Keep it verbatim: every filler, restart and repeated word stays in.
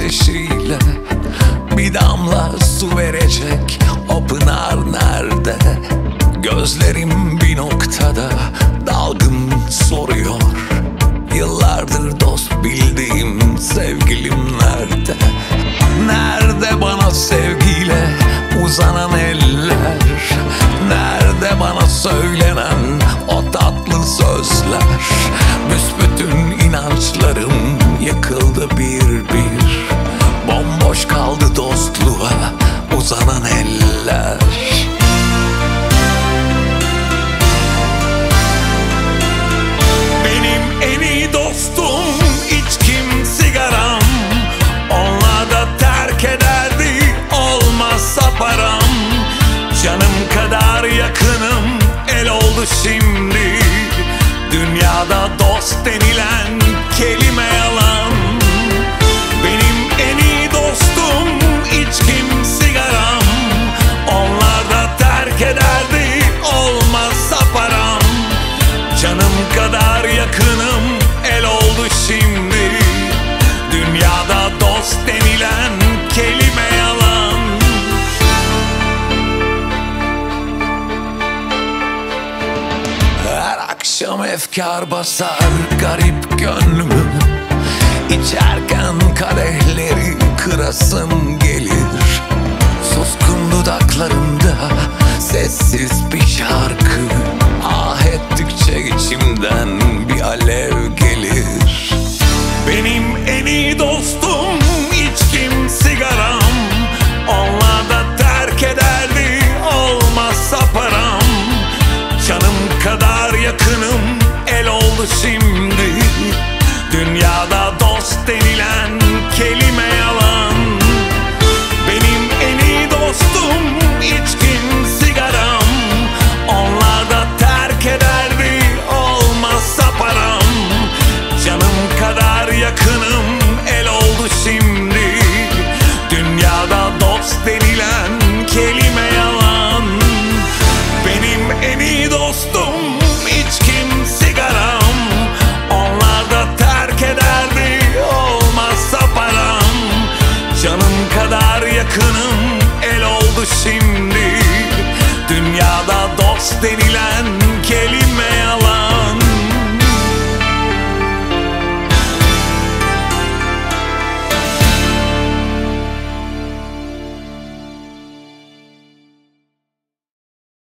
ateşiyle bir damla su verecek o pınar nerede? Gözlerim bir noktada dalgın soruyor. Yıllardır dost bildiğim sevgilim nerede? Nerede bana sevgiyle uzanan eller? Nerede bana söylenen o tatlı sözler? Büsbütün inançlarım yıkıldı bir bir. Bomboş kaldı dostluğa uzanan eller. Benim en iyi dostum içkim, sigaram. Onunla da terk ederdi olmazsa param. Canım kadar yakınım el oldu şimdi. Dünyada dost denilen kelime yalan. Benim en iyi dostum içkim, sigaram. Onlar da terk ederdi olmazsa param. Canım kadar yakınım el oldu şimdi. Dünyada dost denilen kelime yalan. Her akşam efkar basar garip gönlümü. İçerken kadehleri kırasım gelir. Suskun dudaklarımda sessiz bir şarkı. Ah ettikçe içimden bir alev gelir. Benim en iyi dostum içkim, sigaram. Onlar da terk ederdi olmazsa param. Canım kadar yakınım el oldu şimdi. Dünyada dost denilen kelime yalan. Benim en iyi dostum içkim, sigaram. Onlar da terk ederdi olmazsa param. Canım kadar yakınım el oldu şimdi. Dünyada dost denilen kelime yalan. Benim en iyi dostum içkim, sigaram. Onlar da terk ederdi olmazsa param. Canım kadar yakınım el oldu şimdi. Dünyada dost denilen